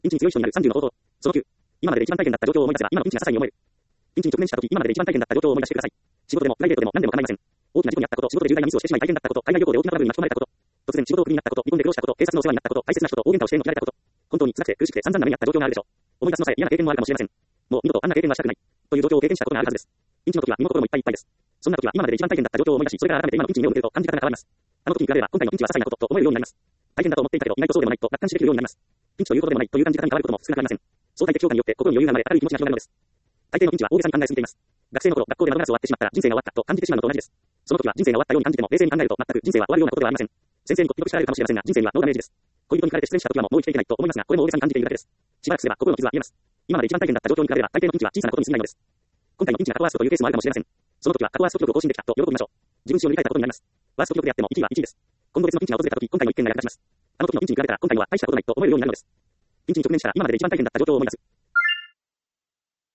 ピンチに強い人になる30の方法。その9。今までで一番大変だった状況を思い出せば、今のピンチが些細に思える。ピンチに直面した時、今までで一番大変だった状況を思い出してください。仕事でも、プライベートでも何でも構いません。大きな事故にあったこと、仕事で重大なミスをしてしまい大変だったこと、海外旅行で大きなトラブルに巻き込まれたこと、突然仕事をクビになったこと、離婚で苦労したこと、警察のお世話になったこと、大切な人と大喧嘩をしてのけられたこと、本当に辛くて苦しくて散々な目にあった状況があるでしょう。思い出すのさえ嫌な経験もあるかもしれません。もう二度とあんな経験はしたくない。という状況を経験したことがあるはずです。ピンチの時は身も心もいっぱいいっぱいです。そんな時は今までで一番大変だった状況を思い出し、それから改めて今のピンチに目を向けると感じ方が変わります。あの時に比べれば今回のピンチは些細なことと思えるようになります。大変だと思っていたけど意外とそうでもないと楽観視できるようになります。ピンチということでもないという感じ方に変わることも少なくありません。相対的評価によって心に余裕が生まれ明るい気持ちが広がるのです。大抵のピンチは大げさに考えすぎています。学生の頃、学校で窓ガラスを割ってしまったら人生が終わったと感じてしまうのと同じです。その時は人生が終わったように感じても冷静に考えると全く人生は終わるようなことではありません。先生にとって叱られるかもしれませんが人生にはノーダメージです。恋人に振られて失恋した時はもう生きていけないと思いますがこれも大げさに感じているだけです。しばらくすれば心の傷は癒えます。今まで一番大変だった状況に比べれば大抵のピンチは小さなことに過ぎないのです。今回のピンチが過去ワーストというケースもあるかもしれません。その時は過去ワースト記録を更新できたと喜びましょう。自分史を塗り替えたことになります。ワースト記録であっても1位は1位です。今後別のピンチが訪れた時、今回の一件が役立ちます。あの時のピンチに比べたら今回のは大したことないと思えるようになるのです。ピンチに直面したら今までで一番大変だった状況を思い出す。